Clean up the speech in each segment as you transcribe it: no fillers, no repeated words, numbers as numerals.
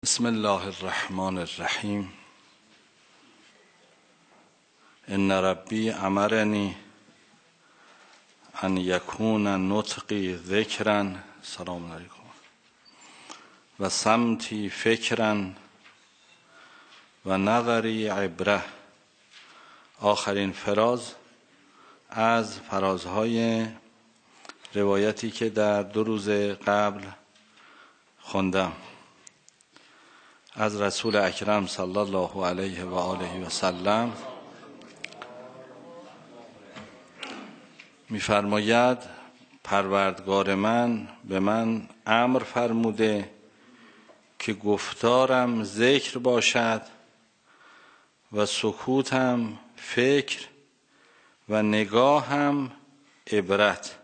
بسم الله الرحمن الرحیم. ان ربی امرنی ان یکون نطقی ذکرا، سلام علیکم، و سمتی فکرا و نظری عبره. آخرین فراز از فرازهای روایتی که در 2 روز قبل خوندم از رسول اکرم صلی الله علیه و آله و سلم. می‌فرماید پروردگار من به من امر فرموده که گفتارم ذکر باشد و سکوتم فکر و نگاهم عبرت.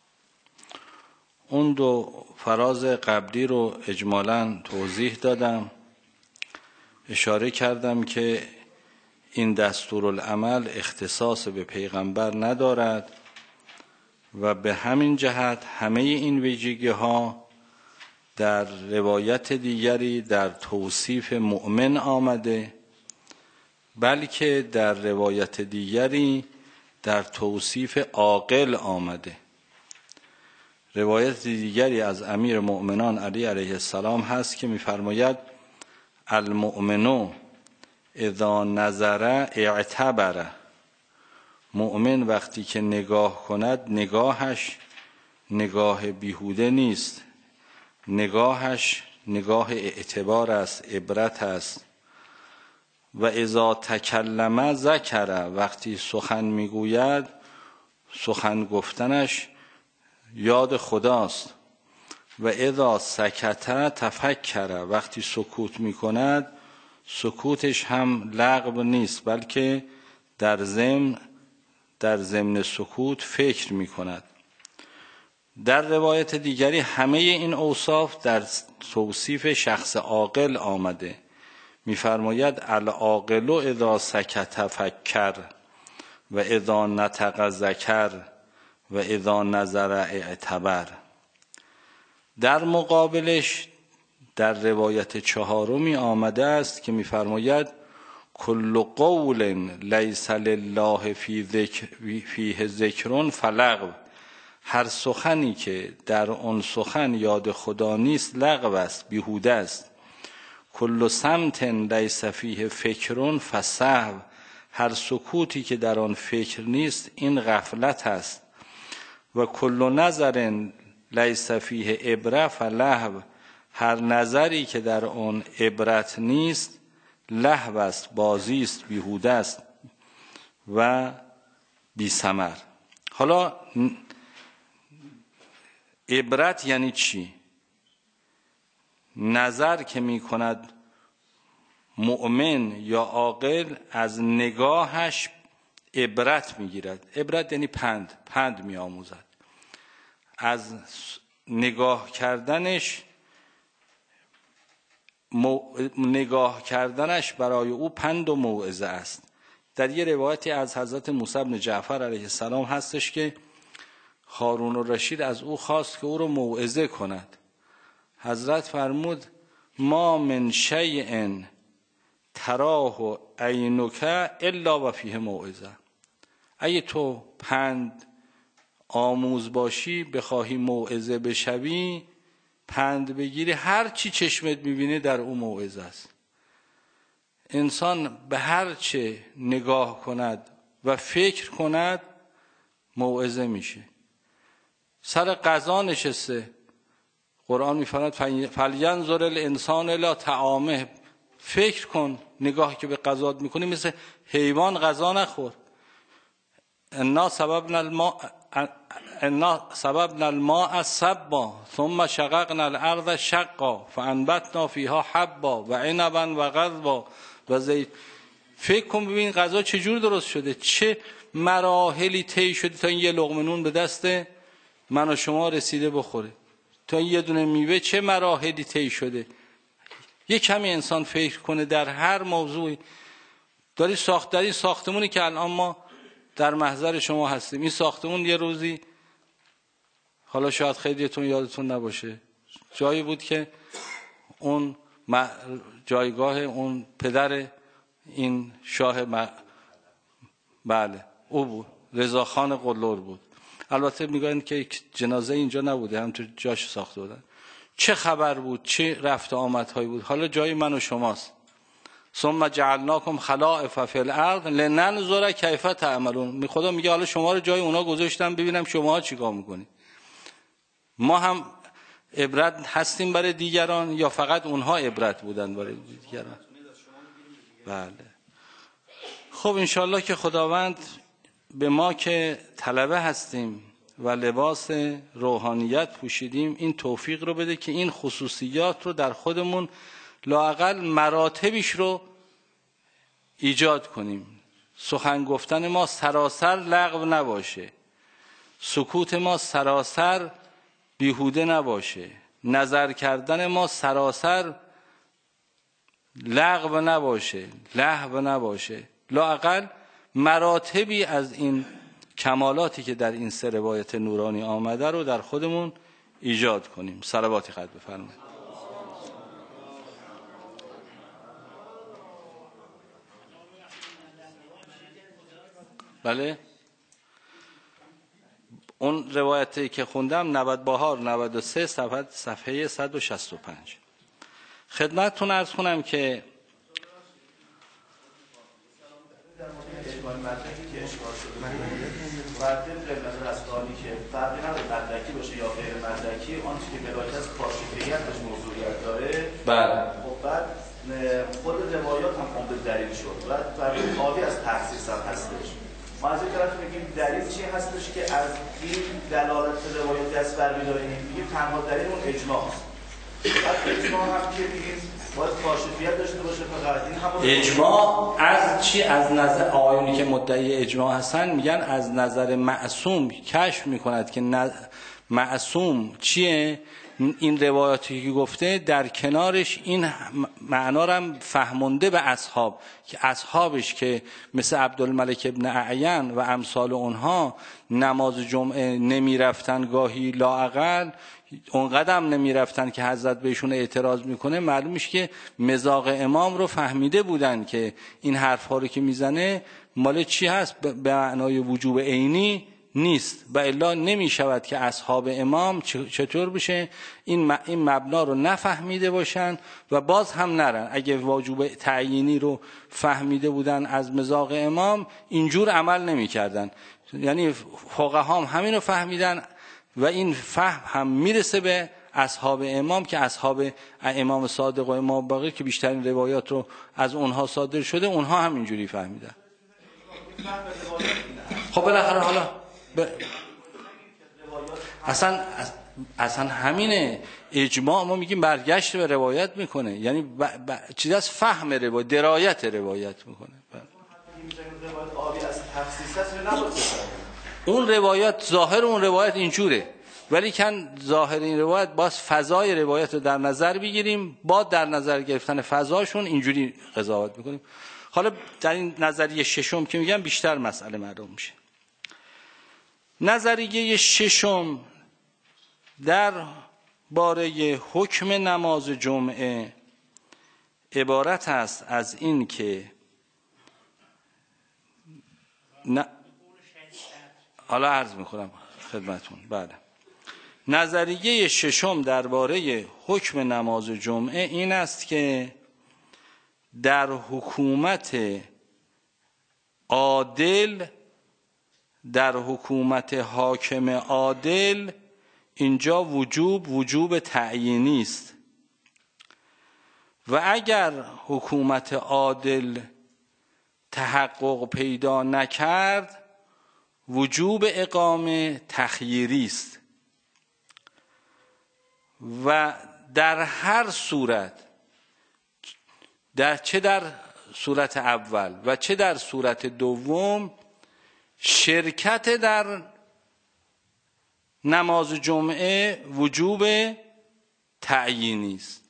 اون 2 فراز قبلی رو اجمالاً توضیح دادم. اشاره کردم که این دستورالعمل اختصاص به پیغمبر ندارد و به همین جهت همه این ویژگی ها در روایت دیگری در توصیف مؤمن آمده، بلکه در روایت دیگری در توصیف عاقل آمده. روایت دیگری از امیر مؤمنان علی علیه السلام هست که می‌فرماید المؤمن اذا نظر اعتبر. مؤمن وقتی که نگاه کند نگاهش نگاه بیهوده نیست، نگاهش نگاه اعتبار است، عبرت است. و اذا تکلم ذکر، وقتی سخن میگوید سخن گفتنش یاد خداست. و اذا سکت تفکر، وقتی سکوت میکند سکوتش هم لغو نیست، بلکه در ضمن سکوت فکر میکند. در روایت دیگری همه این اوصاف در توصیف شخص عاقل آمده. میفرماید العاقل اذا سکت فکر و اذا نطق ذکر و اذا نظر اعتبر. در مقابلش در روایت 4 آمده است که می‌فرماید کل قول لیس لله فیه ذکر فلغو. هر سخنی که در آن سخن یاد خدا نیست لغو است، بیهوده است. کل صمت لیس فیه فکر فسهو. هر سکوتی که در آن فکر نیست این غفلت است. و کل نظر لیس فیه عبره فلهو. هر نظری که در آن عبرت نیست لهو است، بازی است، بیهوده است و بی ثمر. حالا عبرت یعنی چی؟ نظر که می کند مؤمن یا عاقل از نگاهش عبرت می گیرد. عبرت یعنی پند می آموزد. از نگاه کردنش برای او پند و موعظه است. در یه روایتی از حضرت موسی بن جعفر علیه السلام هستش که هارون الرشید از او خواست که او رو موعظه کند. حضرت فرمود ما من شیء تراه عینک الا و فیه موعظه. اگه تو پند آموز باشی، بخواهی موعظه بشوی، پند بگیری، هر چی چشمت میبینه در اون موعظه است. انسان به هر چه نگاه کند و فکر کند موعظه میشه. سر غذا نشسته، قرآن میفرماید فلینظر الانسان الی طعامه. فکر کن، نگاهی که به غذات میکنی مثل حیوان غذا نخور. انا صببنا الماء صبا ثم شققنا الارض شقا فانبتنا فیها حبا و عنبا و قضبا و زیت. فکر کن ببین غذا چجور درست شده، چه مراحلی طی شده تا این یه لقمه نون به دست من و شما رسیده بخوره. تا این یه دونه میوه چه مراحلی طی شده. یه کمی انسان فکر کنه در هر موضوعی. در این ساختمونی که الان ما در محضر شما هستیم، این ساختمون یه روزی، حالا شاید خیلیتون یادتون نباشه، جایی بود که اون جایگاه اون پدر این شاه بله او بود، رضاخان قلور بود. البته میگن که جنازه اینجا نبوده، هم تو جاش ساخته بودن. چه خبر بود، چه رفت آمدهایی بود. حالا جای من و شماست. ثم جعلناکم خلائف فی الارض لننظر کیف تعملون. خدا میگه حالا شما رو جای اونا گذاشتم ببینم شما چیکار میکنید. ما هم عبرت هستیم برای دیگران یا فقط اونها عبرت بودن برای دیگران؟ بله. خب انشالله که خداوند به ما که طلبه هستیم و لباس روحانیت پوشیدیم این توفیق رو بده که این خصوصیات رو در خودمون لااقل مراتبش رو ایجاد کنیم. سخن گفتن ما سراسر لغو نباشه، سکوت ما سراسر بیهوده نباشه، نظر کردن ما سراسر لغو نباشه، لهو نباشه. لااقل مراتبی از این کمالاتی که در این سه روایت نورانی آمده رو در خودمون ایجاد کنیم. صلواتی قد بفرمایید. بله اون روایتی که خوندم 90 بهار 93 صفحه 165. خدمتتون عرض کنم که فرقی نداره مدرکی باشه یا غیر مدرکی، آنچه که بلاک از کاشفیت بهش موضوعیت داره. بله. خب بعد خود روایات هم عمده دلیل شد. بعد فرقی خالی از تخصیص هم هستش. ما از این طرف میگیم دلیل چی هستش که از این دلالت روایات دست برمی‌داریم؟ میگیم تنها دلیل اون اجماعست. بعد اجماع هم که میگیم باید کاشفیت داشته باشه. فقط این هم اجماع از چی؟ از نظر آیونی که مدعی اجماع هستن میگن از نظر معصوم کشف میکند که معصوم چیه. این روایاتی که گفته در کنارش این معنا رو هم فهمونده به اصحاب که اصحابش که مثل عبدالملک ابن اعین و امثال اونها نماز جمعه نمی رفتن، گاهی لااقل اونقدر هم نمی رفتن که حضرت بهشون اعتراض میکنه. معلوم میشه که مذاق امام رو فهمیده بودن که این حرفا رو که میزنه مال چی هست، به معنای وجوب عینی نیست و الا نمی شود که اصحاب امام چطور بشه این مبنا رو نفهمیده باشن و باز هم نرن. اگه وجوب تعیینی رو فهمیده بودن از مذاق امام اینجور عمل نمی کردن. یعنی فقها هم همین رو فهمیدن و این فهم هم میرسه به اصحاب امام که اصحاب امام صادق و امام باقر که بیشترین روایات رو از اونها صادر شده اونها هم اینجوری فهمیدن. خب بالاخره حالا اصلا همینه اجماع. ما میگیم برگشت به روایت میکنه، یعنی چیز از فهم روایت، درایت روایت میکنه. اون روایت ظاهر اون روایت اینجوره، ولی کن ظاهر این روایت باز فضای روایت رو در نظر بگیریم، با در نظر گرفتن فضاشون اینجوری قضاوت میکنیم. حالا در این نظریه ششم که میگم بیشتر مسئله معلوم میشه. نظریه ششم در باره حکم نماز جمعه عبارت است از این که حالا عرض میکنم خدمتون. بله نظریه ششم درباره حکم نماز جمعه این است که در حکومت عادل، در حکومت حاکم عادل اینجا وجوب تعیینی است و اگر حکومت عادل تحقق پیدا نکرد وجوب اقامه تخییری است و در هر صورت چه در صورت اول و چه در صورت دوم شرکت در نماز جمعه وجوب تعیینی است.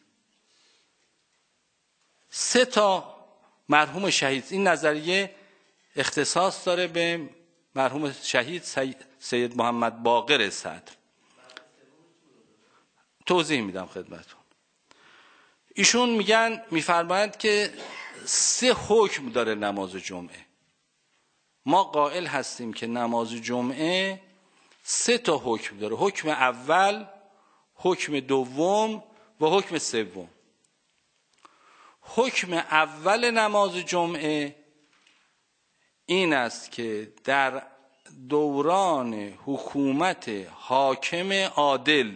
3 تا مرحوم شهید، این نظریه اختصاص داره به مرحوم شهید سید محمد باقر صدر. توضیح میدم خدمتتون. ایشون میفرمایند که 3 حکم داره نماز جمعه. ما قائل هستیم که نماز جمعه 3 تا حکم داره: حکم اول، حکم دوم و حکم سوم. حکم اول نماز جمعه این است که در دوران حکومت حاکم عادل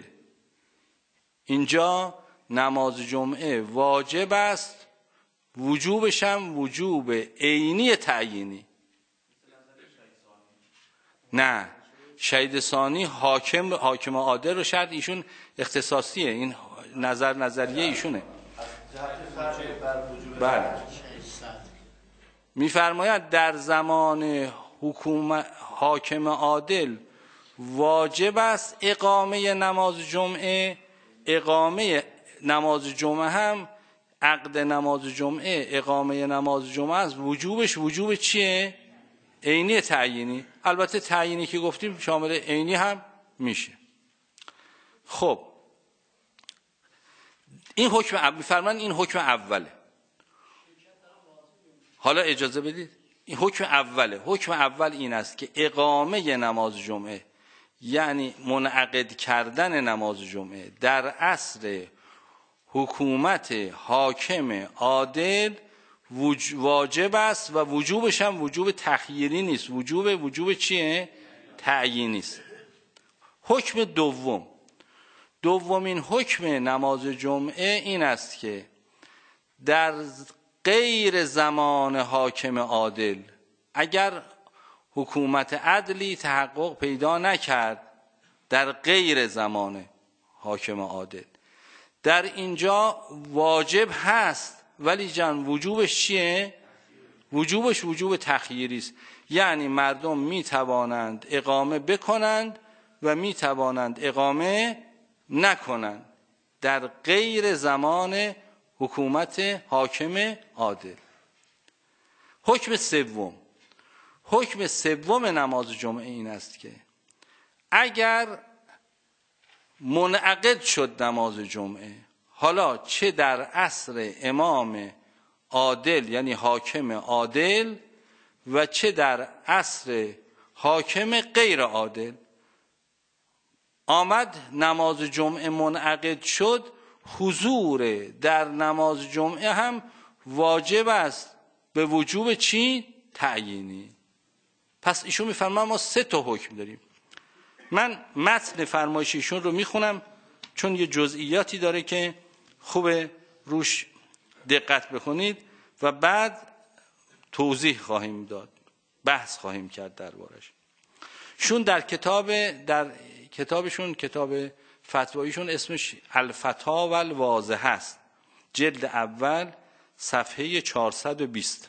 اینجا نماز جمعه واجب است، وجوبش هم وجوب عینی تعیینی. نه، شهید ثانی حاکم عادل رو شرط ایشون اختصاصیه، این نظریه ایشونه. بله، میفرماید در زمان حکومت حاکم عادل واجب است اقامه نماز جمعه. اقامه نماز جمعه هم عقد نماز جمعه، اقامه نماز جمعه است، وجوبش وجوب چیه؟ عینی تعیینی. البته تعیینی که گفتیم شامل عینی هم میشه. خب این حکم میفرمان این حکم اوله. حالا اجازه بدید، این حکم اوله. حکم اول این است که اقامه نماز جمعه یعنی منعقد کردن نماز جمعه در عصر حکومت حاکم عادل واجب است و وجوبش هم وجوب تخییری نیست، وجوب چیه؟ تعیینی است. حکم دومین حکم نماز جمعه این است که در غیر زمان حاکم عادل، اگر حکومت عدلی تحقق پیدا نکرد در غیر زمان حاکم عادل، در اینجا واجب هست ولی وجوبش چیه؟ وجوبش وجوب تخییری است. یعنی مردم می توانند اقامه بکنند و می توانند اقامه نکنند در غیر زمان حکومت حاکم عادل. حکم سوم نماز جمعه این است که اگر منعقد شد نماز جمعه، حالا چه در عصر امام عادل یعنی حاکم عادل و چه در عصر حاکم غیر عادل، آمد نماز جمعه منعقد شد، حضور در نماز جمعه هم واجب است به وجوب چی؟ تعیینی. پس ایشون میفرماید ما 3 تا حکم داریم. من متن فرمایش ایشون رو میخونم چون یه جزئیاتی داره که خوبه روش دقت بکنید و بعد توضیح خواهیم داد، بحث خواهیم کرد دربارش. شون در کتابشون، کتاب فتواییشون اسمش الفتاوی الواضحه است، جلد اول صفحه 420.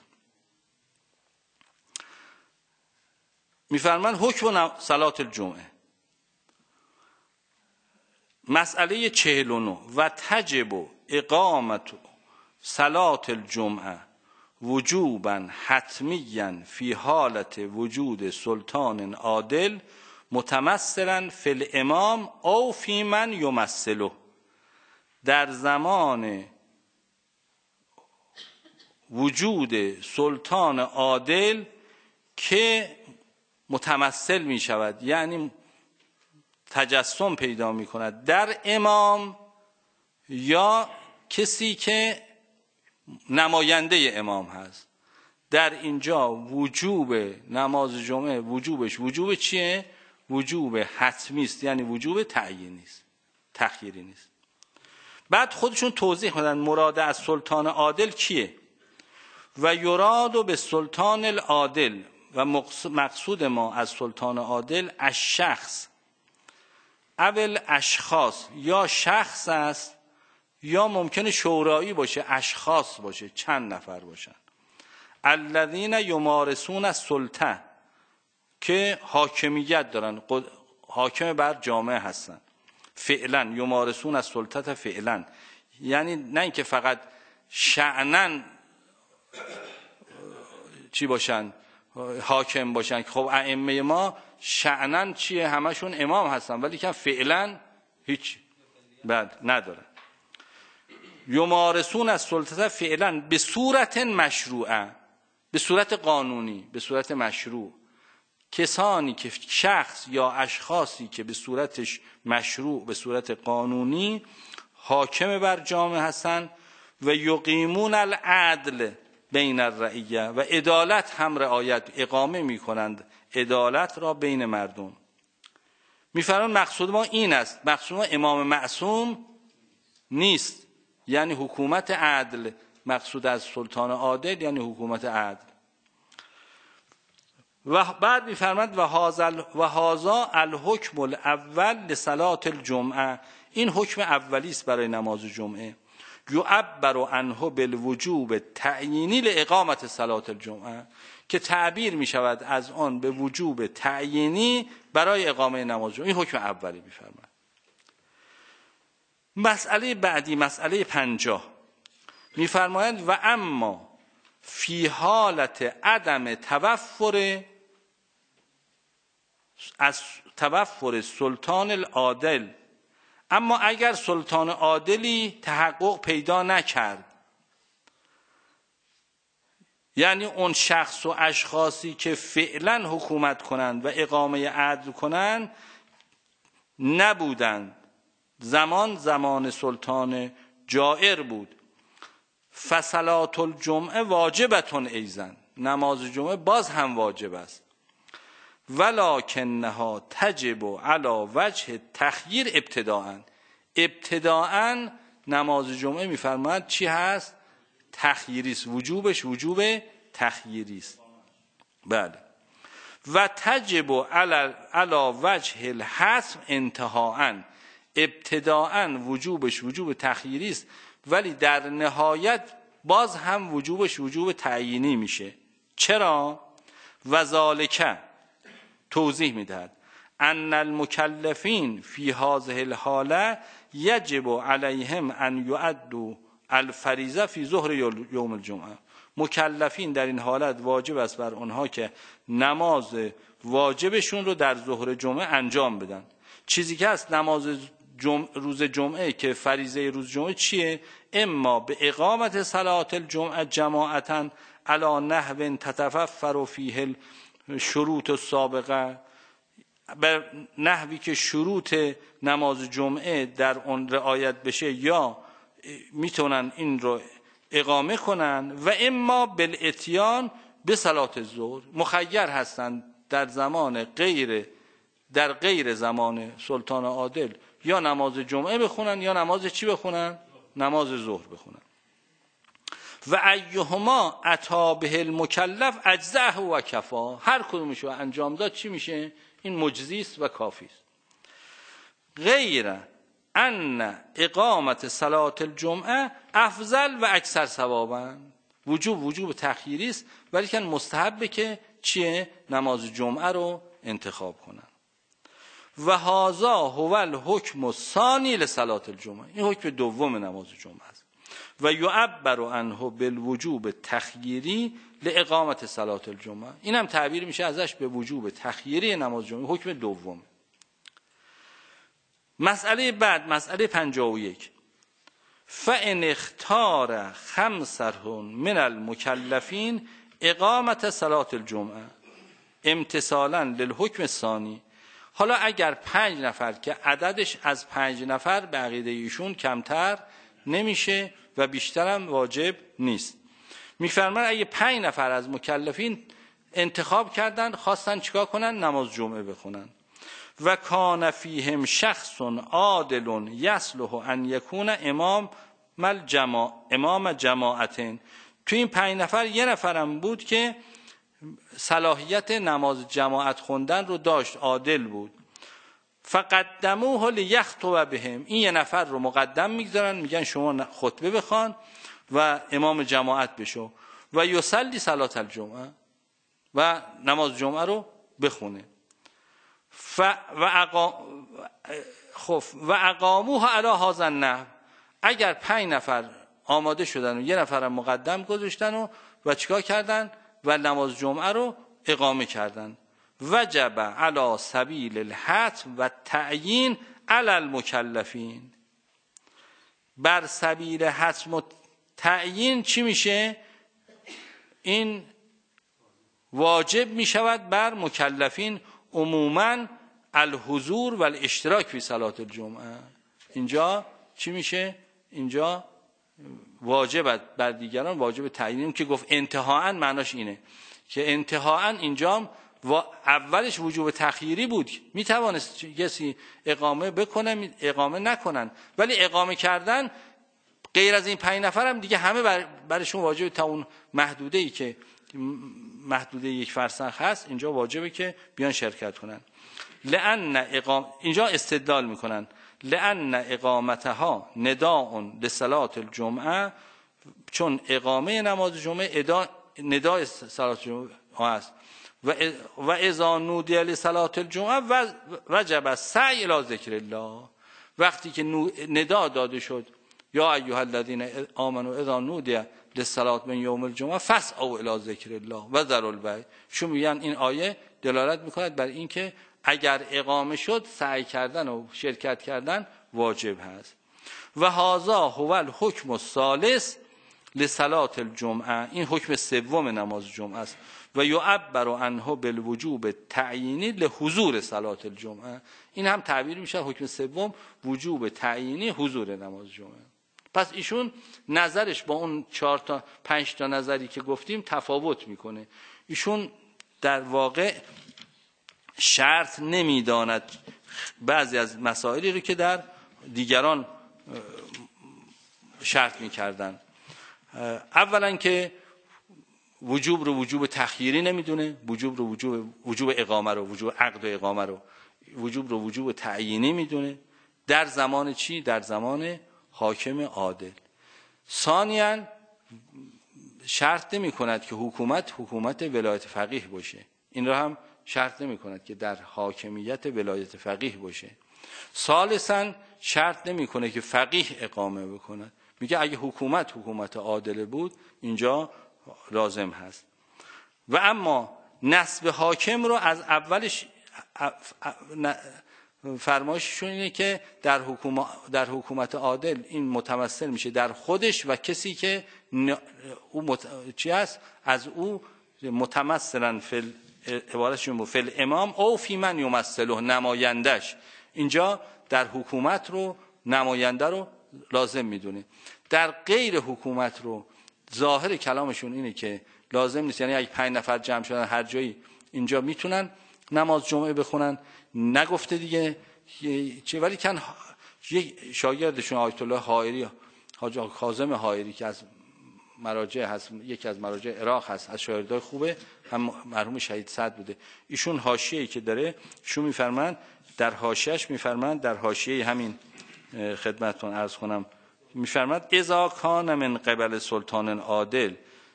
میفرمان حکم صلات الجمعه، مسئله 49: و تجب اقامت صلات الجمعه وجوبا حتمیا فی حالت وجود سلطان عادل متمثلا فی الامام او فی من یمثله. در زمان وجود سلطان عادل که متمثل می شود یعنی تجسم پیدا می کند در امام یا کسی که نماینده امام هست، در اینجا وجوب نماز جمعه وجوبش وجوب چیه؟ وجوب حتمی است، یعنی وجوب تعیینی است، تخییری نیست. بعد خودشون توضیح میدن مراد از سلطان عادل کیه. و یراد به سلطان العادل، و مقصود ما از سلطان عادل الشخص اول اشخاص، یا شخص است یا ممکنه شورایی باشه، اشخاص باشه، چند نفر باشن، الذین یمارسون السلطه، که حاکمیت دارن، حاکم بر جامعه هستن. فعلا یمارسون السلطه فعلا، یعنی نه اینکه فقط شأنن چی باشن، حاکم باشن. خب ائمه ما شأنن چیه؟ همشون امام هستن ولی که فعلا هیچ بعد ندارن. یمارسون از سلطه فعلا به صورت مشروعه، به صورت قانونی، به صورت مشروع. کسانی که شخص یا اشخاصی که به صورتش مشروع، به صورت قانونی حاکم بر جامعه هستند و یقیمون العدل بین الرعیه و عدالت هم رعایت اقامه می کنند، عدالت را بین مردم. میفرمان مقصود ما این است، مقصود ما امام معصوم نیست، یعنی حکومت عدل. مقصود از سلطان عادل یعنی حکومت عدل. و بعد میفرماید و هذا الحکم الاول لصلاة الجمعه، این حکم اولی است برای نماز جمعه. یعبر عنه بالوجوب تعیینی لاقامت صلاة الجمعه، که تعبیر می شود از آن به وجوب تعیینی برای اقامه نماز جمعه. این حکم اولی میفرماید. مسئله بعدی، مسئله 50 میفرمایند و اما فی حالت عدم توفر سلطان العادل، اما اگر سلطان عادلی تحقق پیدا نکرد، یعنی اون شخص و اشخاصی که فعلا حکومت کنند و اقامه عدل کنند نبودند، زمان سلطان جائر بود، فصلاة الجمعه واجبتون ایزن، نماز جمعه باز هم واجب است. ولکنها تجب علی وجه تخییر ابتداءً نماز جمعه میفرماید چی هست؟ تخییری است، وجوبش وجوب تخییری است. بله. و تجب علی وجه الحتم انتهاءً، ابتداءً وجوبش وجوب تخییری است، ولی در نهایت باز هم وجوبش وجوب تعیینی میشه. چرا؟ و ذالک، توضیح میدهد، ان المکلفین فی هذه الحاله یجب علیهم ان یؤدوا الفریضه فی ظهر یوم الجمعه. مکلفین در این حالت واجب است بر آنها که نماز واجبشون رو در ظهر جمعه انجام بدن. چیزی که هست نماز روز جمعه که فریضه روز جمعه چیه؟ اما به اقامت صلاة الجمعه جماعتاً علی نحو تتوفر فیه شروط السابقه، به نحوی که شروط نماز جمعه در اون رعایت بشه، یا میتونن این رو اقامه کنن، و اما بالاتیان به صلاة الظهر، مخیر هستند در غیر زمان سلطان عادل یا نماز جمعه بخونن یا نماز چی بخونن؟ نماز ظهر بخونن. و ایهما اتی به المکلف اجزأه و کفا، هر کدومش رو انجام داد چی میشه؟ این مجزی است و کافی است. غیر ان اقامت صلاة الجمعه افضل و اکثر ثوابا، وجوب تخییری است، ولی که مستحبه که چیه؟ نماز جمعه رو انتخاب کنن. و هذا هو الحکم الثانی لصلاة الجمعه، این حکم دوم نماز جمعه است. و یعبر عنه بالوجوب تخییری لاقامت صلاة الجمعه، این هم تعبیر میشه ازش به وجوب تخییری نماز جمعه، حکم دوم. مسئله بعد، مسئله 51 فان اختار خمسهم من المکلفین اقامت صلاة الجمعه امتثالا للحکم الثانی. حالا اگر 5 نفر که عددش از 5 نفر به عقیده ایشون کمتر نمیشه و بیشترم واجب نیست، میفرماید اگه 5 نفر از مکلفین انتخاب کردن خواستن چیکار کنن؟ نماز جمعه بخونن. و کان فیهم شخص عادل یصلح ان یکون امام جماعتین، تو این 5 نفر یه نفرم بود که صلاحیت نماز جماعت خوندن رو داشت، عادل بود. فقدموه لیخطب بهم، این یه نفر رو مقدم میگذارن، میگن شما خطبه بخوان و امام جماعت بشو، و یصلی صلاة الجمعه، و نماز جمعه رو بخونه. و اقاموها علی هذا النحو، اگر 5 نفر آماده شدن و یه نفرم مقدم گذاشتن و چیکار کردن؟ و نماز جمعه رو اقامه کردن. وجب علی سبیل الحتم و تعیین علی المکلفین، بر سبیل حتم و تعیین چی میشه؟ این واجب میشود بر مکلفین عموما الحضور و الاشتراک فی صلات الجمعه. اینجا چی میشه؟ اینجا واجب بر دیگران، واجب تعیین که گفت انتهاءً معناش اینه که انتهاءً اینجا اولش وجوب تخییری بود، میتوانست کسی اقامه بکنه اقامه نکنن، ولی اقامه کردن غیر از این 5 نفر هم دیگه همه برشون واجب تا اون محدوده‌ای که محدوده 1 فرسخ هست اینجا واجبه که بیان شرکت کنن. اینجا استدلال میکنن لأن اقامتها نداء لصلاة الجمعه، چون اقامه نماز جمعه ندای صلات الجمعه است و اذا نودی لصلاة الجمعه وجب السعی الی ذکر الله. وقتی که ندا داده شد یا ایها الذین آمنوا اذا نودی للصلاة من یوم الجمعه فاسعوا الی ذکر الله و ذروا البیع. شو میگن این آیه دلالت میکند بر این که اگر اقامه شد سعی کردن و شرکت کردن واجب هست. و هذا هو الحکم الثالث لصلاة الجمعه، این حکم سوم نماز جمعه است. و یعبر عنه بالوجوب تعیینی لحضور صلاة الجمعه، این هم تعبیر میشه حکم سوم وجوب تعیینی حضور نماز جمعه. پس ایشون نظرش با اون 4 تا 5 تا نظری که گفتیم تفاوت میکنه. ایشون در واقع شرط نمیداند بعضی از مسائلی رو که در دیگران شرط میکردن. اولا که وجوب رو وجوب تخییری نمیدونه، وجوب رو وجوب اقامه رو، وجوب عقد و اقامه رو، وجوب رو وجوب تعیینی میدونه. در زمان چی؟ در زمان حاکم عادل. ثانیاً شرط نمی کند که حکومت ولایت فقیه باشه، این را هم شرط نمی کند که در حاکمیت ولایت فقیه باشه. ثالثاً شرط نمی کنه که فقیه اقامه بکند، میگه اگه حکومت عادل بود اینجا لازم هست. و اما نصب حاکم رو از اولش فرمایششون اینه که در حکومت عادل این متمثل میشه در خودش و کسی که چی هست از او متمثلا عبارتشون فی الامام او فی من یمثله، نمایندش. اینجا در حکومت رو نماینده رو لازم میدونه. در غیر حکومت رو ظاهر کلامشون اینه که لازم نیست، یعنی اگه 5 نفر جمع شدن هر جایی اینجا میتونن نماز جمعه بخونن، نگفته دیگه چه. ولی کن یک شاگردشون آیت الله حائری، حاج کاظم حائری که از مراجع هست، یکی از مراجع عراق هست، از شاگردای خوبه، هم مرحوم شهید سعد بوده. ایشون حاشیه‌ای که داره شو میفرمایند، در حاشیه‌اش میفرمایند، در حاشیه همین خدمتتون عرض کنم، میفرماید اذا کان من قبل سلطان عادل.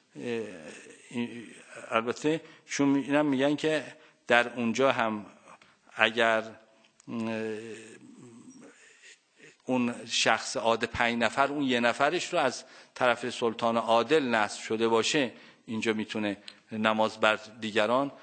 البته شون اینم میگن که در اونجا هم اگر اون شخص عادل 5 نفر اون 1 نفرش رو از طرف سلطان عادل نصب شده باشه اینجا میتونه نماز بر دیگران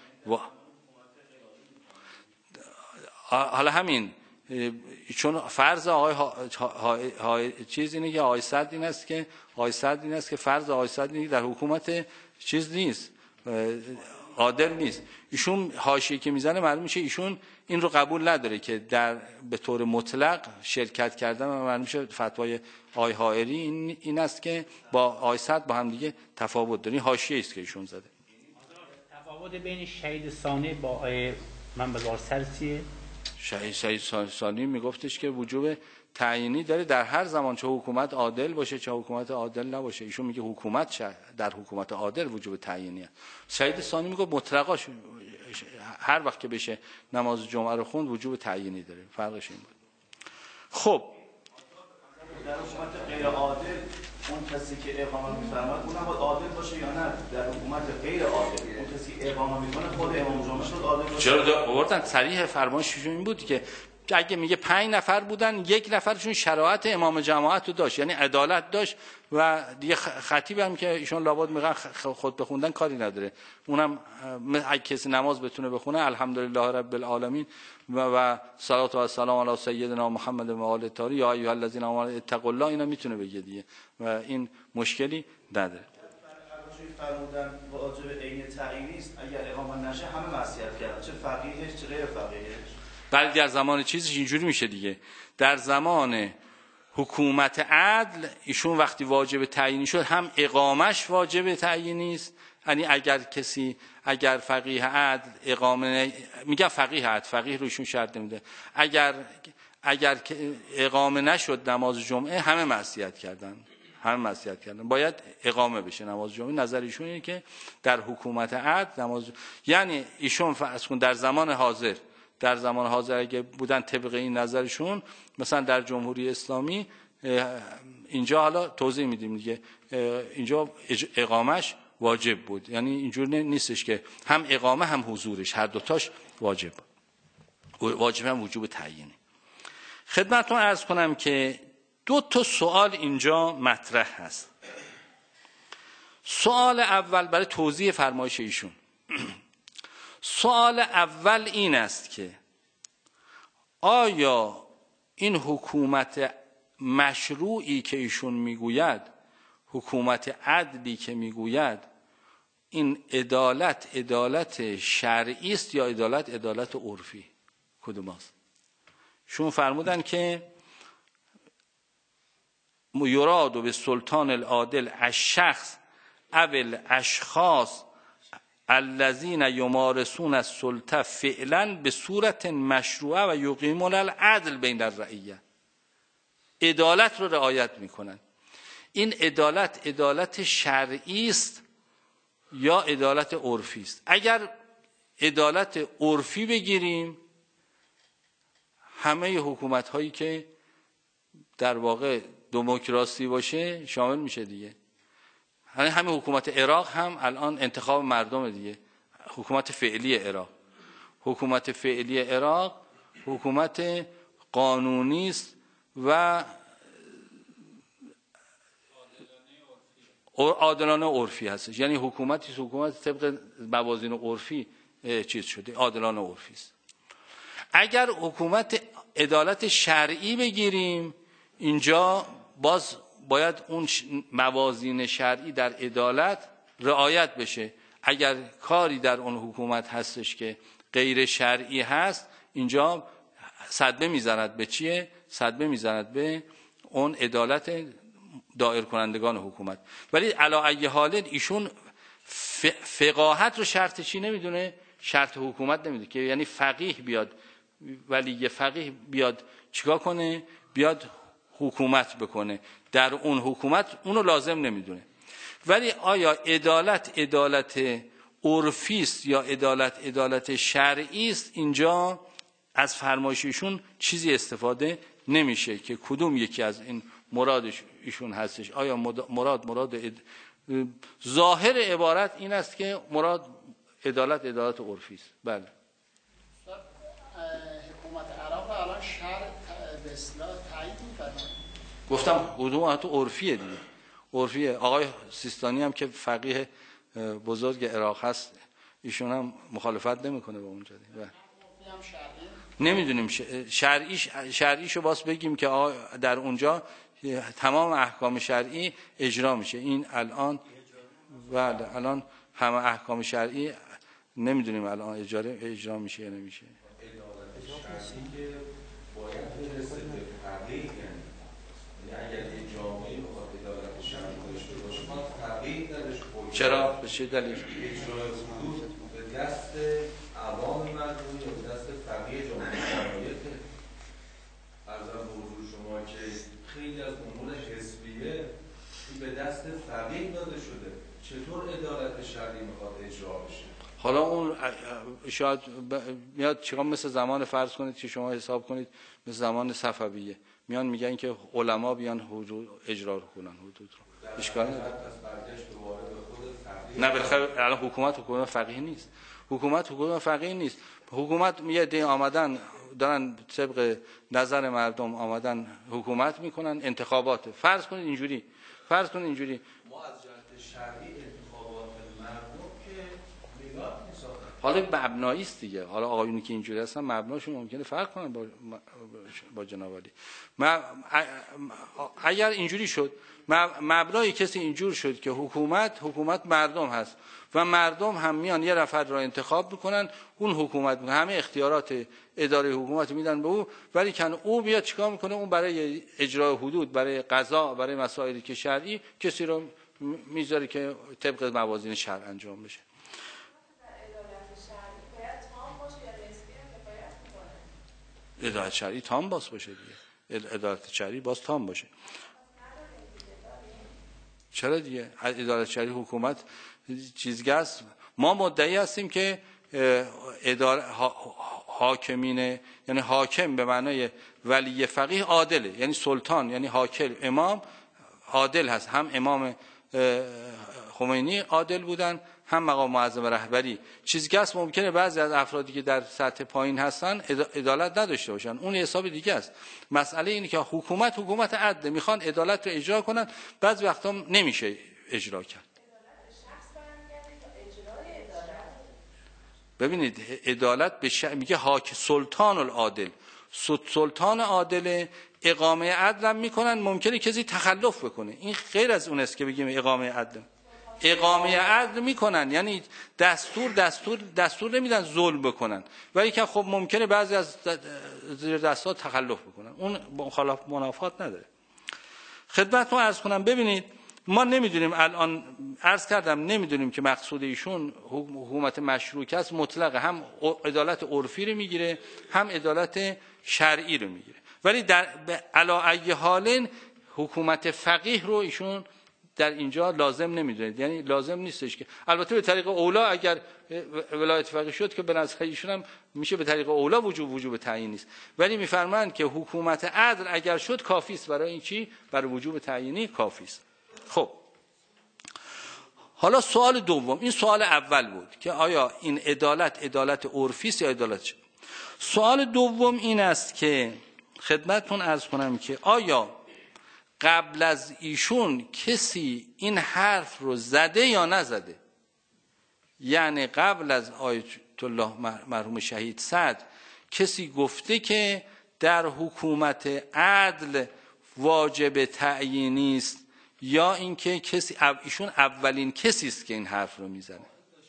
حالا همین چون فرض آقای چیز اینه که آقای سعد این است که فرض آقای سعد اینه که در حکومت چیز نیست، عادل نیست. ایشون حاشیه که میزنه معلوم میشه ایشون این رو قبول نداره که به طور مطلق شرکت کردن، و معلوم میشه فتوای آقای حائری این است که با آقای سعد با هم دیگه تفاوت داره. این حاشیه است که ایشون زده. تفاوت بین شهید ثانی با آقای منبزار سرسیه. شهید ثانی میگفتش که وجوب تعیینی داره در هر زمان، چه حکومت عادل باشه چه حکومت عادل نباشه. ایشون میگه حکومت در حکومت عادل وجوب تعیینی است. شهید ثانی میگه مطلقاً هر وقت که بشه نماز جمعه رو خوند وجوب تعیینی داره. فرقش این بود. خب در حکومت غیر عادل اون کسی که اقامه می‌فرماد اونم باید عادل باشه یا نه؟ در حکومت غیر عادل اون کسی اقامه میکنه خود امام جمعه شد عادل باشه؟ چرا آوردن صریح فرمایششون این بود که اگه میگه 5 نفر بودن، 1 نفرشون شرایط امام جماعت رو داشت، یعنی عدالت داشت و دیگه خطیب هم که ایشون لابد میگن خود بخوندن کاری نداره، اونم اگه کسی نماز بتونه بخونه الحمدلله رب العالمین و صلوات و سلام علی سیدنا محمد و آل الطاهرین یا ایها الذین آمنوا اتقوا الله، اینا میتونه بگه دیگه و این مشکلی نداره. فرمودن واجب عین تعیینی است، اگر اقامه نشه همه معصیت کردن، چه فقیهش چه غیر فقیهش. ولی در زمان چیزش اینجوری میشه دیگه، در زمان حکومت عدل ایشون وقتی واجب تعیینی شد هم اقامش واجب تعیینی است، یعنی اگر فقیه عدل اقامه، میگم فقیه عدل، فقیه رو ایشون شرط نمیده، اگر اقامه نشد نماز جمعه همه معصیت کردن، باید اقامه بشه نماز جمعه. نظر ایشون اینه که در حکومت عدل نماز یعنی ایشون فرض کن در زمان حاضر اگه بودن طبق این نظرشون، مثلا در جمهوری اسلامی اینجا حالا توضیح میدیم دیگه، اینجا اقامش واجب بود، یعنی اینجور نیستش که هم اقامه هم حضورش هر دوتاش واجب هم وجوب تعیینی. خدمتتون عرض کنم که 2 سوال اینجا مطرح هست. سوال اول برای توضیح فرمایش ایشون، سوال اول این است که آیا این حکومت مشروعی که ایشون میگوید، حکومت عدلی که میگوید، این عدالت شرعی است یا عدالت عرفی؟ کدوم است؟ شون فرمودن که یراد به سلطان العادل الشخص او الاشخاص الذین یمارسون السلطه فعلا به صورت مشروعه و یقیمون العدل بین الرعیه. عدالت رو رعایت میکنن. این عدالت شرعی است یا عدالت عرفی است؟ اگر عدالت عرفی بگیریم، همه حکومت هایی که در واقع دموکراسی باشه شامل میشه دیگه. همه حکومت عراق هم الان انتخاب مردم دیگه، حکومت فعلی عراق حکومت قانونی است و عادلانه عرفی هستش، یعنی حکومت طبق موازین عرفی چیز شده، عادلانه عرفی است. اگر حکومت عدالت شرعی بگیریم، اینجا باز باید اون موازین شرعی در عدالت رعایت بشه. اگر کاری در اون حکومت هستش که غیر شرعی هست، اینجا صدمه میزند به چیه؟ صدمه میزند به اون عدالت دایر کنندگان حکومت. ولی علی ای حال ایشون فقاهت رو شرط چی نمیدونه؟ شرط حکومت نمیدونه که یعنی فقیه بیاد، ولی فقیه بیاد چیکار کنه؟ بیاد حکومت بکنه، در اون حکومت اونو لازم نمیدونه. ولی آیا عدالت عرفی است یا عدالت شرعی است؟ اینجا از فرمایششون چیزی استفاده نمیشه که کدوم یکی از این مرادش ایشون هستش. آیا مراد ظاهر عبارت این است که مراد عدالت عرفی است. بله. حکومت عراق الان شرع به اصطلاح تایید می‌کنه. گفتم حکومت عرفیه دیگه، عرفیه. آقای سیستانی هم که فقیه بزرگ عراق هست، ایشون هم مخالفت نمیکنه با اونجا دیگه. نمیدونیم شرعیشو باز بگیم که در اونجا تمام احکام شرعی اجرا میشه. این الان بله، الان همه احکام شرعی نمیدونیم الان اجرا میشه یا نمیشه. چرا؟ به چه دلیل؟ اجرای حدود به دست عوام مردمی یا به دست فقیه جامعه شرایطه. عرضم به حضور شما که خیلی از امور حزبیه به دست فقیه داده شده، چطور عدالت شرعی میخواد اجرا بشه؟ حالا اون شاید میاد چیکار، مثل زمان فرض کنید که شما حساب کنید مثل زمان صفویه، میان میگن که علما بیان حدود اجرا کنن حدود رو. اشکال نداره. نه بالاخره الان حکومت فقیه نیست. حکومت فقیه نیست. حکومت میگه آمدن دارن طبق نظر مردم آمدن حکومت میکنن، انتخابات. فرض کنید اینجوری ما از جهت شرعی انتخابات مردم که نگاه نیست. حالا مبنایی است دیگه. حالا آقایونی که اینجوری هستن مبناشون ممکنه فرق کنن با جناب عالی. اگر اینجوری شد، مبنای کسی اینجور شد که حکومت مردم هست و مردم هم میان یه نفر را انتخاب میکنن، اون حکومت میکنه، همه اختیارات اداره حکومت میدن به او، ولی کن او بیاد چیکار میکنه؟ اون برای اجرای حدود، برای قضا، برای مسائلی که شرعی کسی رو میذاره که طبق موازین شرع انجام بشه. عدالت شرعی تام باز باشه دیگه. عدالت شرعی باز تام باشه. چرا دیگه؟ عدالت شرعی حکومت چیزی است. ما مدعی هستیم که حاکمین، یعنی حاکم به معنای ولی فقیه عادله، یعنی سلطان، یعنی حاکم، امام عادل هست. هم امام خمینی عادل بودن، هم مقام معظم رهبری. چیزی که ممکنه بعضی از افرادی که در سطح پایین هستن عدالت نداشته باشن، اون حساب دیگه است. مسئله اینه که حکومت عدل، میخوان عدالت رو اجرا کنن، بعضی وقتا نمیشه اجرا کرد. ببینید عدالت میگه سلطان العادل، سلطان عادل، اقامه عدل میکنن. ممکنه کسی تخلف بکنه، این غیر از اون است که بگیم اقامه عدل. اقامه عدل میکنن یعنی دستور نمیدن ظلم بکنن، ولی که خب ممکنه بعضی از زیر دستا تخلف بکنن، اون مخالف منافات نداره. خدمتتون عرض کنم، ببینید ما نمیدونیم، الان عرض کردم نمیدونیم که مقصود ایشون حکومت مشروطه است مطلق، هم عدالت عرفی رو میگیره هم عدالت شرعی رو میگیره، ولی در علی ای حال حکومت فقیه رو ایشون در اینجا لازم نمیدونه، یعنی لازم نیستش که، البته به طریق اولا اگر ولایت فقیه شد که به نظر ایشون هم میشه به طریق اولا وجوب تعیین نیست، ولی میفرمایند که حکومت عدل اگر شد کافی است. برای این چی؟ برای وجوب تعیینی کافی است. خب حالا سوال دوم، این سوال اول بود که آیا این عدالت عرفی است یا عدالت چه؟ سوال دوم این است که خدمتتون عرض کنم که آیا قبل از ایشون کسی این حرف رو زده یا نزده؟ یعنی قبل از آیت الله مرحوم شهید سعد کسی گفته که در حکومت عدل واجب تعیینی است، یا اینکه کسی ایشون اولین کسی است که این حرف رو میزنه؟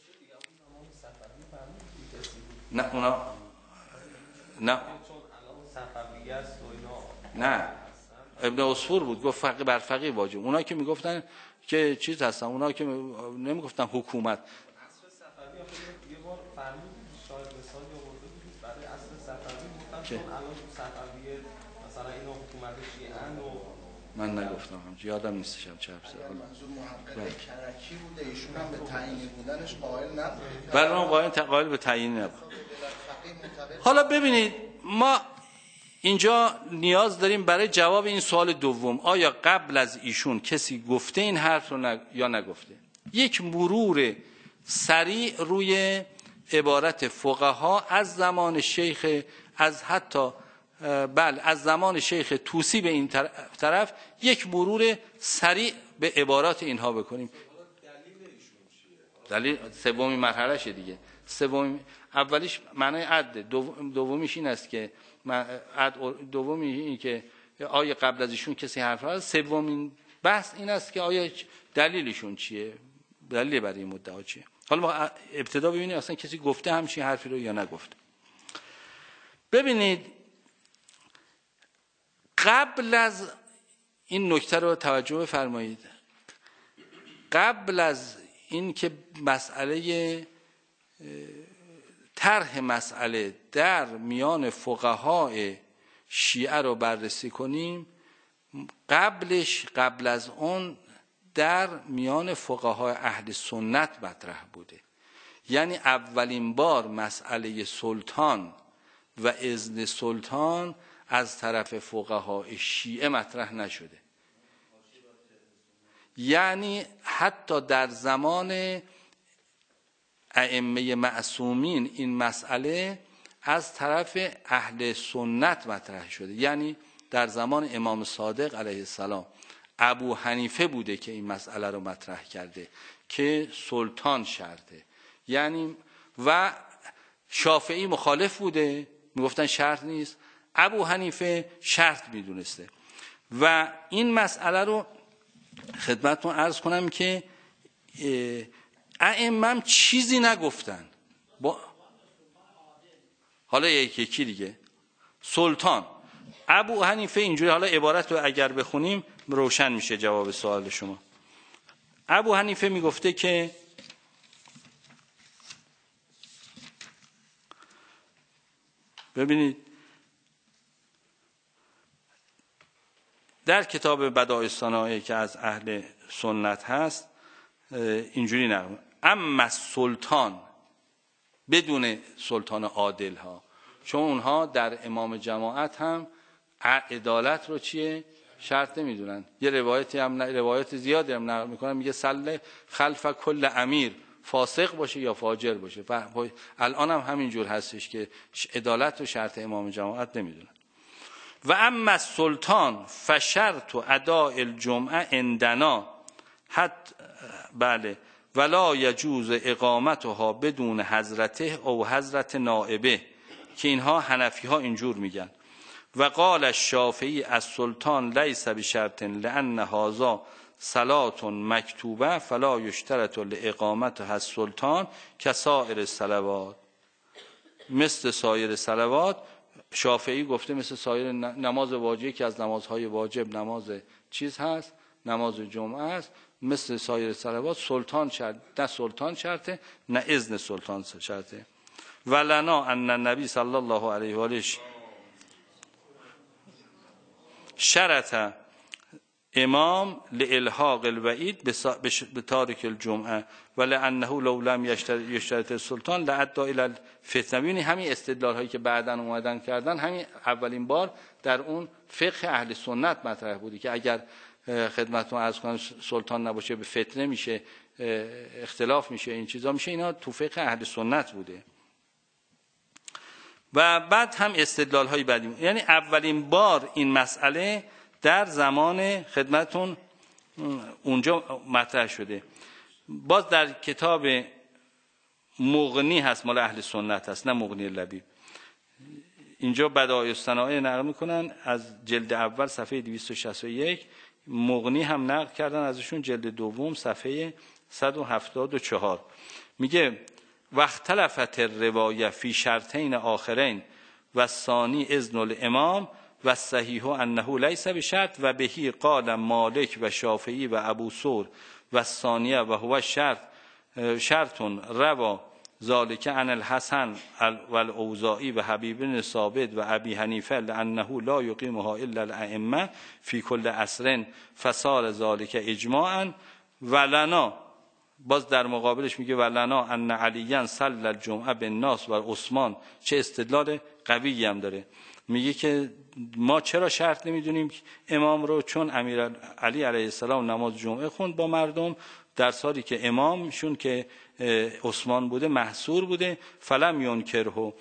نه اونا نه ابن عصفور بود، گفت فقیه بر فقیه واجب. اونا که میگفتن که چیز هستن، اونا که نمیگفتن حکومت. عصر صفوی یه بار فرمود شاید مثال آورده بود برای عصر صفوی، گفتم چون الان صفوی مثلا اینا حکومت شیعه و من نگفتم، یادم نیستشم چه حرف زدم. منظور محقق کرکی بوده، ایشون هم به تعیینی بودنش قائل نبود. بله اون قائل به تعیین نبود. حالا ببینید ما اینجا نیاز داریم برای جواب این سوال دوم، آیا قبل از ایشون کسی گفته این حرف رو یا نگفته؟ یک مرور سریع روی عبارت فقها از زمان شیخ، از حتی از زمان شیخ طوسی به این طرف یک مرور سریع به عبارات اینها بکنیم. دلیل سومین مرحله شه دیگه. اولیش معنای عدل، دومیش این است که دومی این که آیا قبل از ایشون کسی حرف زد، سومین بحث این است که آیا دلیلشون چیه، دلیل برای این مدعا چیه. حالا ما ابتدا ببینیم اصلا کسی گفته همچین حرفی رو یا نگفته. ببینید قبل از این نکته رو توجه بفرمایید، قبل از این که مسئله طرح مسئله در میان فقهای شیعه رو بررسی کنیم، قبل از اون در میان فقهای اهل سنت مطرح بوده. یعنی اولین بار مسئله سلطان و اذن سلطان از طرف فقهای شیعه مطرح نشده. یعنی حتی در زمان ائمه معصومین این مسئله از طرف اهل سنت مطرح شده. یعنی در زمان امام صادق علیه السلام ابو حنیفه بوده که این مسئله رو مطرح کرده که سلطان شرطه، یعنی و شافعی مخالف بوده، میگفتن شرط نیست، ابو حنیفه شرط میدونسته. و این مسئله رو خدمتتون عرض کنم که ائمه چیزی نگفتن. حالا یکی دیگه سلطان ابو حنیفه اینجوری، حالا عبارت رو اگر بخونیم روشن میشه جواب سوال شما. ابو حنیفه میگفته که ببینید در کتاب بدایع الصنایع که از اهل سنت هست اینجوری نقل، اما سلطان بدون سلطان عادل ها، چون اونها در امام جماعت هم عدالت رو چیه شرط نمیدونن. یه روایتی هم روایت زیادی هم نقل میکنن، میگه صلی خلف کل امیر، فاسق باشه یا فاجر باشه. الان هم همینجور هستش که عدالت رو شرط امام جماعت نمیدونن. و اما سلطان فشرط و اداء الجمعه عندنا حد بله ولا یجوز اقامتها بدون حضرته او حضرت نائبه، که اینها حنفی ها اینجور میگن. و قال الشافعی السلطان لیس بشرط لان هذا صلاه مکتوبه فلا یشترط لاقامتها السلطان کسائر الصلوات، مثل سایر صلوات. شافعی گفته مثل سایر نماز واجبی که از نمازهای واجب نماز چیز هست، نماز جمعه است، مثل سایر صلوات سلطان شرط، نه سلطان شرطه نه اذن سلطان شرطه. ولنا ان النبی صلی الله علیه و آله شرط امام لالحاق الوعید به تارک الجمعه ولانه لو لم یشترط السلطان لادى الى الفتنه. ببینید همین استدلال هایی که بعداً اومدن کردن همین اولین بار در اون فقه اهل سنت مطرح بودی که اگر خدمتتون عرض کنم سلطان نباشه به فتنه میشه، اختلاف میشه، این چیزا میشه. اینا تو فقه اهل سنت بوده. و بعد هم استدلال های بعدی، یعنی اولین بار این مسئله در زمان خدمتتون اونجا مطرح شده. باز در کتاب مغنی هست، مال اهل سنت هست، نه مغنی لبیب. اینجا بدایع الصنایع نقل میکنن از جلد اول صفحه 261، مغنی هم نقل کردن ازشون جلد دوم صفحه 174. میگه واختلفت الروایه فی شرطین آخرین و ثانی اذن الامام و صحیح انه لیس بشرط و بهی قال مالک و شافعی و ابو ثور و ثانیه و هو شرط روا ذالک عن الحسن و الاوزاعی و حبیب بن ثابت و ابی حنیفه لانه لا یقیمها الا الائمه فی کل عصر فصار ذالک اجماعا. ولنا باز در مقابلش میگه ولنا ان علیاً صلی الجمعه بالناس و عثمان. چه استدلال قوی هم داره. میگه که ما چرا شرط نمیدونیم امام رو؟ چون امیر علی علیه السلام نماز جمعه خوند با مردم در سالی که امامشون که عثمان بوده محصور بوده. فلم ینکره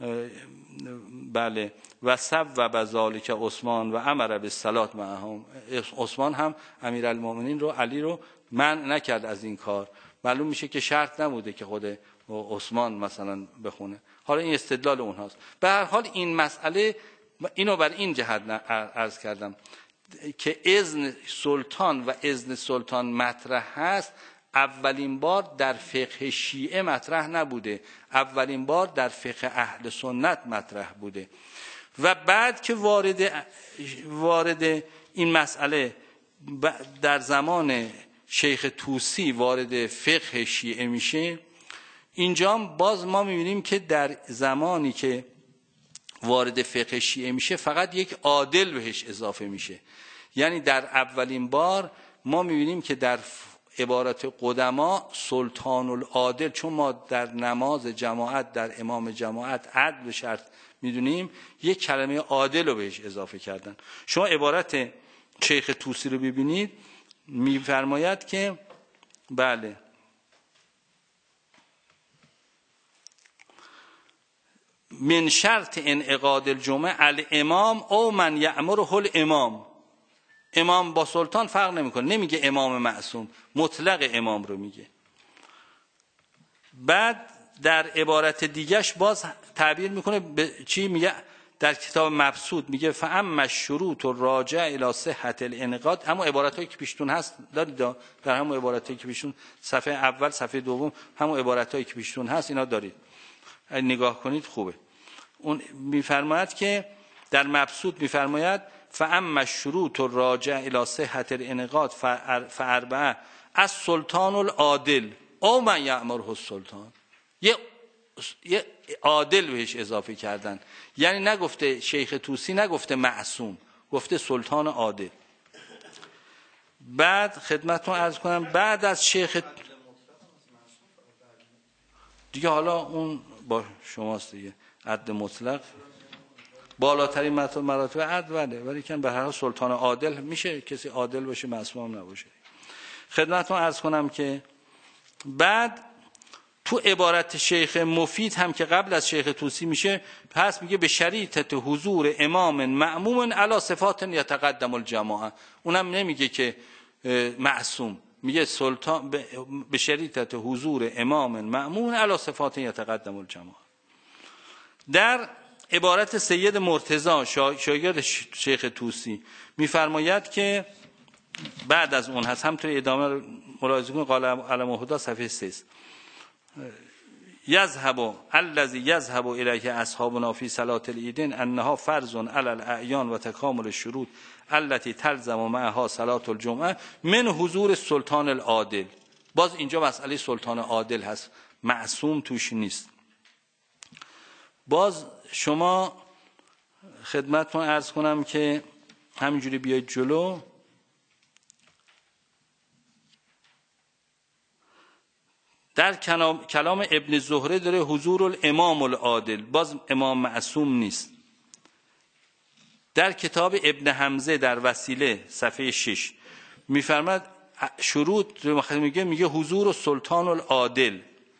بله و صوب ذالک عثمان و امر بالصلاه معهم. عثمان هم امیرالمومنین رو علی رو منع نکرد از این کار. معلوم میشه که شرط نبوده که خود عثمان مثلا بخونه. حالا این استدلال اونهاست. به هر حال این مسئله اینو بر این جهت عرض کردم که اذن سلطان و اذن سلطان مطرح هست. اولین بار در فقه شیعه مطرح نبوده، اولین بار در فقه اهل سنت مطرح بوده. و بعد که وارد این مسئله در زمان شیخ طوسی وارد فقه شیعه میشه، اینجا باز ما میبینیم که در زمانی که وارد فقه شیعه میشه فقط یک عادل بهش اضافه میشه. یعنی در اولین بار ما میبینیم که در عبارت قدما سلطان العادل، چون ما در نماز جماعت در امام جماعت عدل شرط میدونیم، یک کلمه عادل رو بهش اضافه کردن. شما عبارت شیخ طوسی رو ببینید، میفرماید که بله من شرط انعقاد الجمعه الامام او من یأمره الامام. امام با سلطان فرق نمیکنه، نمیگه امام معصوم، مطلق امام رو میگه. بعد در عبارت دیگهش باز تعبیر میکنه به چی؟ میگه در کتاب مبسوط میگه فاما الشروط الراجع الی صحة الانعقاد. اما عبارتایی که پیشتون هست دارید، در همون عبارتایی که پیشتون صفحه اول صفحه دوم همون عبارتایی که پیشتون هست اینا دارید، نگاه کنید خوبه. اون میفرماید که در مبسوط میفرماید فاما الشروط الراجع الی صحة الانعقاد فاربعه السلطان العادل او من یأمره السلطان. یه عادل بهش اضافه کردن، یعنی نگفته شیخ طوسی، نگفته معصوم، گفته سلطان عادل. بعد خدمتتون عرض کنم بعد از شیخ دیگه، حالا اون با شماست دیگه، عدل مطلق بالاترین مراتب عدل، ولی که به هر حال سلطان عادل میشه کسی عادل باشه معصوم هم نباشه. خدمتتون عرض کنم که بعد تو عبارت شیخ مفید هم که قبل از شیخ طوسی میشه، پس میگه به شریطت حضور امام مأموم علی صفات یتقدم الجماعه. اونم نمیگه که معصوم، میگه سلطان به شریطت حضور امام مأموم علی صفات یتقدم الجماعه. در عبارت سید مرتضی شاگرد شیخ طوسی میفرماید که بعد از اون هست، هم توی ادامه ملاحظه کنید، قال علم الهدی صفحه 3 یذهب الذی یذهب الیه اصحابنا فی صلاة العیدین انها فرض علی الاعیان و تکامل الشروط التي تلزم معها صلاة الجمعه من حضور السلطان العادل. باز اینجا مسئله سلطان عادل هست، معصوم توش نیست. باز شما خدمتتون عرض کنم که همینجوری بیاید جلو. در کلام ابن زهره داره حضور الامام العادل، باز امام معصوم نیست. در کتاب ابن حمزه در وسیله صفحه 6 میفرماد شروط میگه حضور السلطان العادل.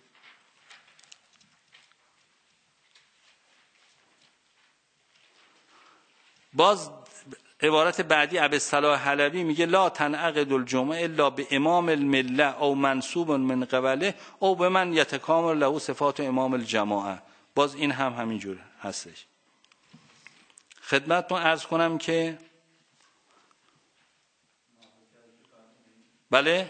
باز عبارت بعدی ابوالصلاح حلبی میگه لا تنعقد الجمعه الا به امام المله او منصوب من قبله او به من یتکامل له صفات امام الجماعه. باز این هم همینجور هستش. خدمتتون عرض کنم که بله،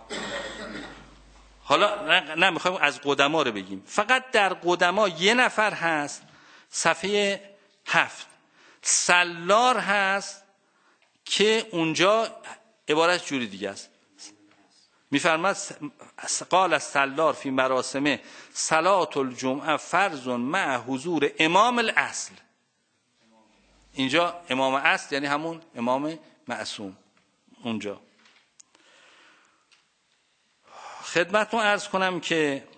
حالا نه میخوایم از قدما رو بگیم، فقط در قدما یه نفر هست، صفحه 7 سلار هست که اونجا عبارت جوری دیگه است. میفرماد قال السلار فی مراسم صلاة الجمعه فرض مع حضور امام الاصل. اینجا امام اصل یعنی همون امام معصوم. اونجا خدمتتون عرض کنم که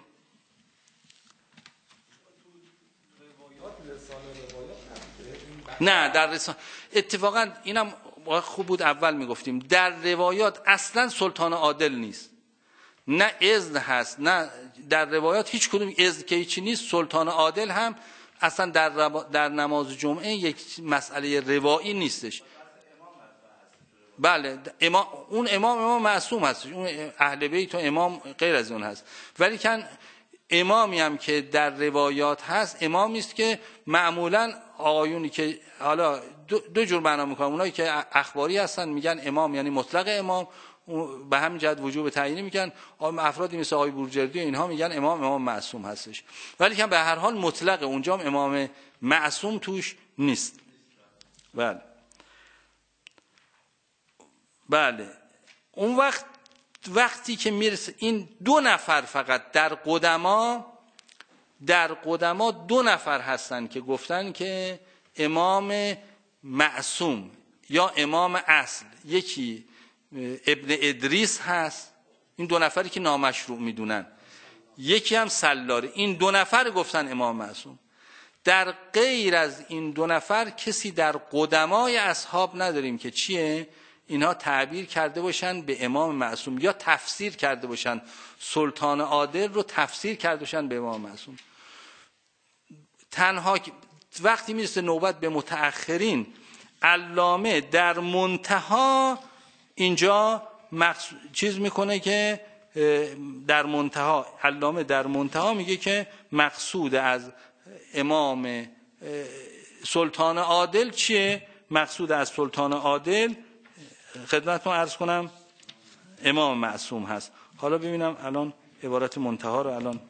نه در رسالة اتفاقا اینم خوب بود اول میگفتیم، در روایات اصلا سلطان عادل نیست، نه اذن هست، نه در روایات هیچ کدوم اذن که هیچی نیست. سلطان عادل هم اصلا در نماز جمعه یک مسئله روایی نیستش. بله اون امام معصوم هست، اون اهل بیت و امام غیر از اون هست، ولی کن امامی هم که در روایات هست امامی است که معمولا آقایونی که حالا دو جور معنا میکنن، اونایی که اخباری هستن میگن امام یعنی مطلق امام، به همین جهت وجوب تعیینی میگن. افرادی مثل آقای بورجردی اینها میگن امام معصوم هستش، ولی که به هر حال مطلق، اونجا هم امام معصوم توش نیست. بله اون وقتی که میرسه این دو نفر فقط در قدما 2 نفر هستن که گفتن که امام معصوم یا امام اصل، یکی ابن ادریس هست، این 2 نفری که نامشروع میدونن، یکی هم سلاری. این 2 نفر گفتن امام معصوم. در غیر از این 2 نفر کسی در قدمای اصحاب نداریم که چیه اینها تعبیر کرده باشن به امام معصوم یا تفسیر کرده باشن، سلطان عادل رو تفسیر کرده باشن به امام معصوم. تنها وقتی میرسه نوبت به متأخرین، علامه در منتها اینجا چیز میکنه که در منتها، علامه در منتها میگه که مقصود از امام سلطان عادل چیه؟ مقصود از سلطان عادل خدمتتون عرض کنم امام معصوم هست. حالا ببینم الان عبارت منتها رو الان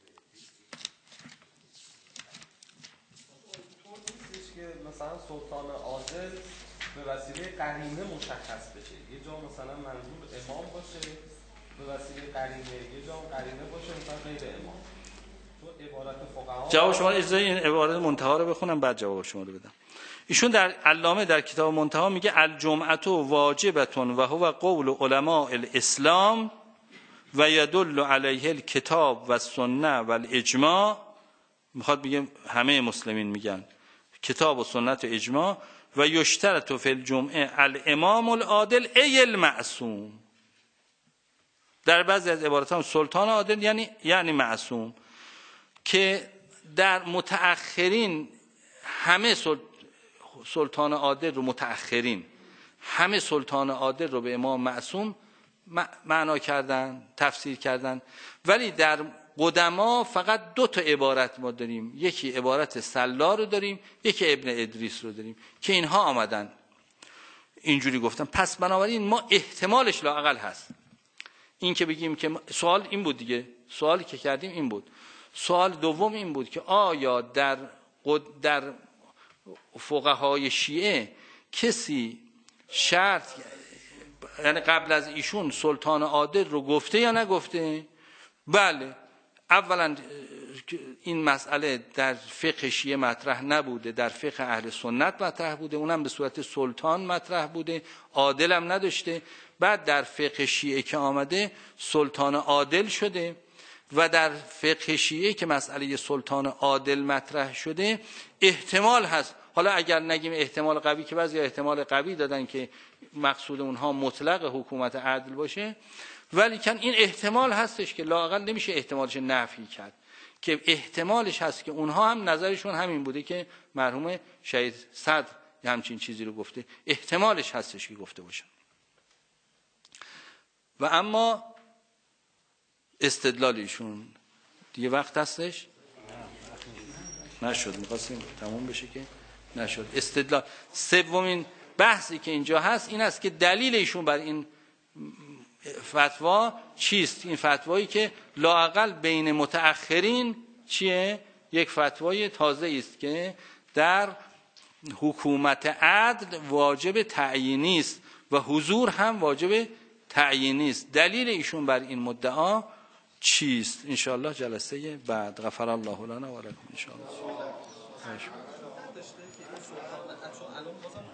مثلا سلطان عادل به وسیله قرینه مشخص بشه. یه جا مثلا منظور امام باشه به وسیله قرینه، یه جا قرینه باشه مثلا غیر امام. تو عبارت فقها جواب شما اجازه این عبارت منتها رو بخونم بعد جواب شما رو بدم. ایشون در علامه در کتاب منتها میگه الجمعه واجبه و هو قول علماء الاسلام و یدل علیه الکتاب و السنه و الاجماع. میخواد بگه همه مسلمین میگن کتاب و سنت و اجماع. و یشترط فی الجمعه الامام العادل ای المعصوم. در بعضی از عبارات هم سلطان عادل یعنی معصوم، که در متأخرین همه سلطان عادل رو متأخرین همه سلطان عادل رو به امام معصوم معنا کردن، تفسیر کردن. ولی در قدما فقط 2 تا عبارت ما داریم، یکی عبارت سلا رو داریم، یکی ابن ادریس رو داریم که اینها آمدن اینجوری گفتن. پس بنابراین ما احتمالش لااقل هست این که بگیم که سوال این بود دیگه، سوالی که کردیم این بود. سوال دوم این بود که آیا در فقهای شیعه کسی شرط، یعنی قبل از ایشون سلطان عادل رو گفته یا نگفته؟ بله، اولا این مسئله در فقه شیعه مطرح نبوده، در فقه اهل سنت مطرح بوده، اونم به صورت سلطان مطرح بوده، عادل هم نداشته. بعد در فقه شیعه که آمده سلطان عادل شده و در فقه شیعه که مسئله سلطان عادل مطرح شده احتمال هست. حالا اگر نگیم احتمال قوی، که بعضی احتمال قوی دادن که مقصود اونها مطلق حکومت عدل باشه، ولی کن این احتمال هستش که لااقل نمیشه احتمالش نفی کرد، که احتمالش هست که اونها هم نظرشون همین بوده که مرحوم شهید صدر همچین چیزی رو گفته، احتمالش هستش که گفته باشن. و اما استدلالیشون دیگه وقت هستش؟ نشد، میخواستیم تموم بشه که نشد. استدلال سومین بحثی که اینجا هست این است که دلیل ایشون بر این فتوا چیست. این فتوایی که لااقل بین متأخرین چیه؟ یک فتوای تازه است که در حکومت عدل واجب تعیینی است و حضور هم واجب تعیینی است. دلیل ایشون بر این مدعا چیست؟ ان شاء الله جلسه بعد. غفر الله لنا و لکم ان شاء الله.